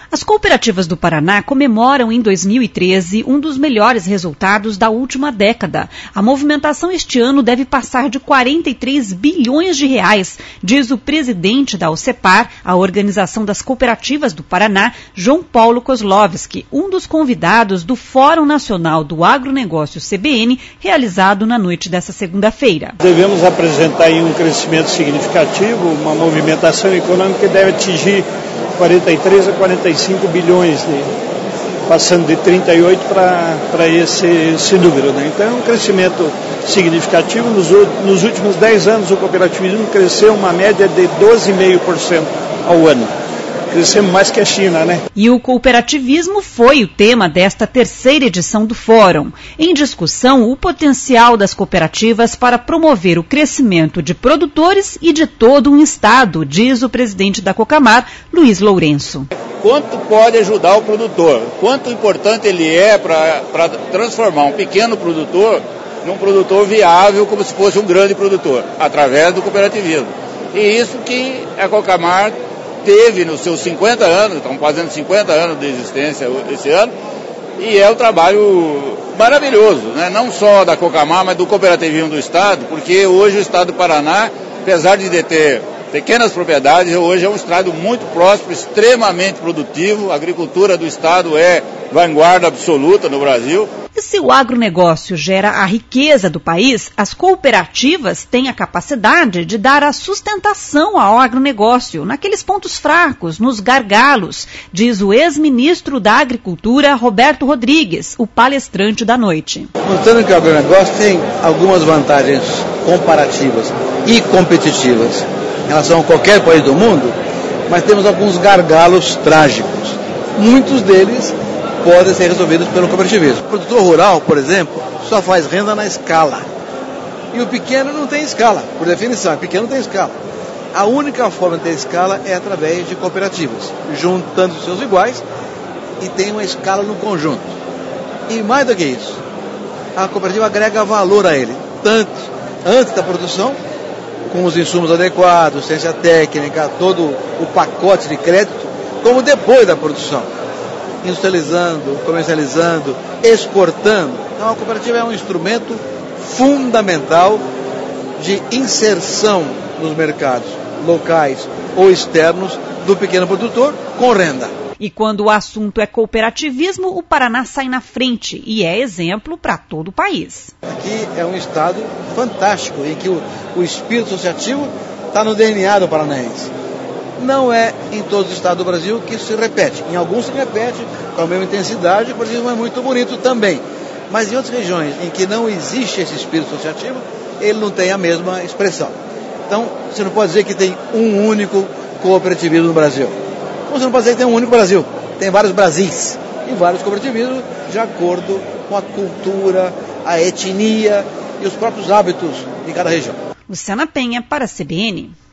As cooperativas do Paraná comemoram em 2013 um dos melhores resultados da última década. A movimentação este ano deve passar de 43 bilhões de reais, diz o presidente da OCEPAR, a Organização das Cooperativas do Paraná, João Paulo Kozlovski, um dos convidados do Fórum Nacional do Agronegócio CBN, realizado na noite dessa segunda-feira. Devemos apresentar aí um crescimento significativo, uma movimentação econômica que deve atingir 43 a 45 bilhões, passando de 38 para esse número. Então é um crescimento significativo. Nos últimos 10 anos o cooperativismo cresceu uma média de 12,5% ao ano. Crescemos mais que a China, né? E o cooperativismo foi o tema desta terceira edição do Fórum. Em discussão, o potencial das cooperativas para promover o crescimento de produtores e de todo um estado, diz o presidente da Cocamar, Luiz Lourenço. Quanto pode ajudar o produtor? Quanto importante ele é para transformar um pequeno produtor num produtor viável, como se fosse um grande produtor, através do cooperativismo. E isso que a Cocamar teve nos seus 50 anos, estão fazendo 50 anos de existência esse ano, e é um trabalho maravilhoso, né? Não só da Cocamar, mas do cooperativismo do Estado, porque hoje o Estado do Paraná, apesar de ter pequenas propriedades, hoje é um estado muito próspero, extremamente produtivo, a agricultura do Estado é vanguarda absoluta no Brasil. E se o agronegócio gera a riqueza do país, as cooperativas têm a capacidade de dar a sustentação ao agronegócio, naqueles pontos fracos, nos gargalos, diz o ex-ministro da Agricultura, Roberto Rodrigues, o palestrante da noite. Mostrando que o agronegócio tem algumas vantagens comparativas e competitivas em relação a qualquer país do mundo, mas temos alguns gargalos trágicos. Muitos deles podem ser resolvidos pelo cooperativismo. O produtor rural, por exemplo, só faz renda na escala. E o pequeno não tem escala, por definição. O pequeno não tem escala. A única forma de ter escala é através de cooperativas, juntando os seus iguais e tem uma escala no conjunto. E mais do que isso, a cooperativa agrega valor a ele, tanto antes da produção, com os insumos adequados, ciência técnica, todo o pacote de crédito, como depois da produção. Industrializando, comercializando, exportando. Então a cooperativa é um instrumento fundamental de inserção nos mercados locais ou externos do pequeno produtor com renda. E quando o assunto é cooperativismo, o Paraná sai na frente e é exemplo para todo o país. Aqui é um estado fantástico em que o espírito associativo está no DNA do paranaense. Não é em todos os estados do Brasil que isso se repete. Em alguns se repete com a mesma intensidade, o cooperativismo é muito bonito também. Mas em outras regiões em que não existe esse espírito associativo, ele não tem a mesma expressão. Então, você não pode dizer que tem um único cooperativismo no Brasil. Você não pode dizer que tem um único Brasil. Tem vários Brasis e vários cooperativismos de acordo com a cultura, a etnia e os próprios hábitos de cada região. Luciana Penha para a CBN.